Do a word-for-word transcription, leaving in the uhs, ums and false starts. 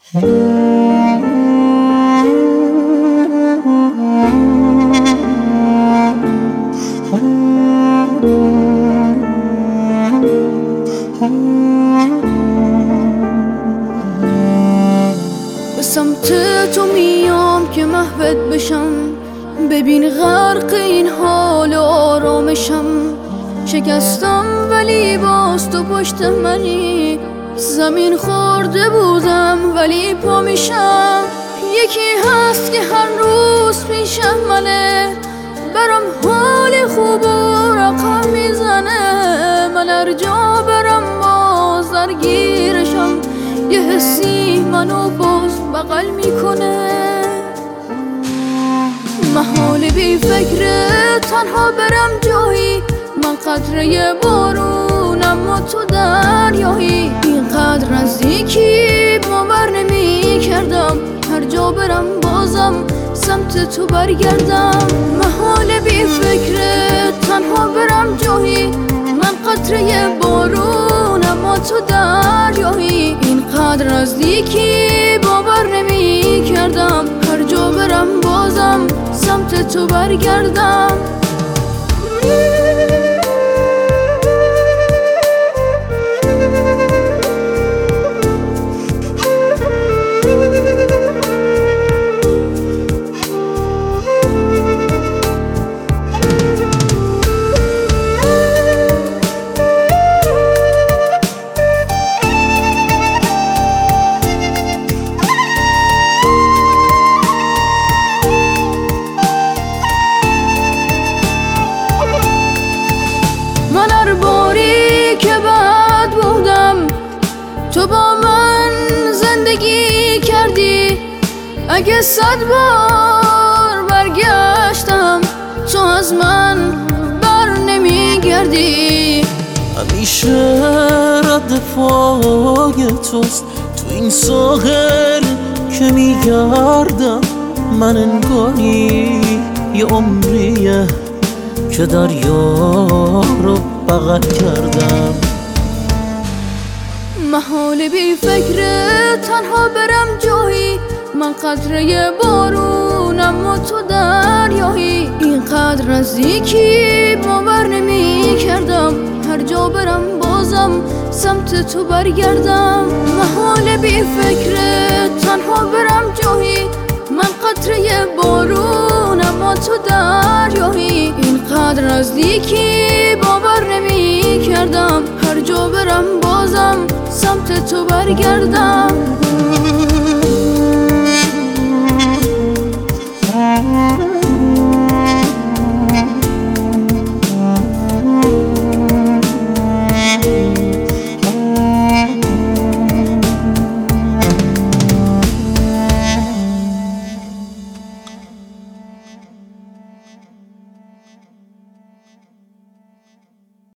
به سمت تو میام که محوت بشم، ببین غرق این حال و آرامشم. شکستم ولی باز تو پشت منی، زمین خورده بودم ولی پا میشم. یکی هست که هر روز پیشم منه، برام حال خوب و رقم میزنه. من هر جا برم باز درگیرشم، یه حسی منو باز بغل میکنه. محال بی فکر تنها برم جایی، من قطره بارونم و تو دریایی. اینقدر نزدیکی باور نمی کردم، هر جا برم بازم سمت تو برگردم. محال بی فکر تنها برم جایی، من قطره بارونم و تو دریایی. اینقدر نزدیکی باور نمی کردم، هر جا برم بازم سمت تو برگردم. من هر باری که بد بودم تو با من زندگی کردی. اگه صد بار برگشتم تو از من بر نمیگردی. همیشه رد پای توست تو این ساحل که میگردم. من انگاری یه عمریه که دریا رو بغل کردم. محال بی فکر تنها برم جایی، من قطره بارونم و تو دریایی. اینقدر نزدیکی باور نمی کردم، هر جا برم بازم سمت تو برگردم. محال بی فکر تنها برم جایی، من قطره بارونم و تو دریایی. اینقدر نزدیکی باور نمی کردم، هر جا برم بازم سمت تو برگردم.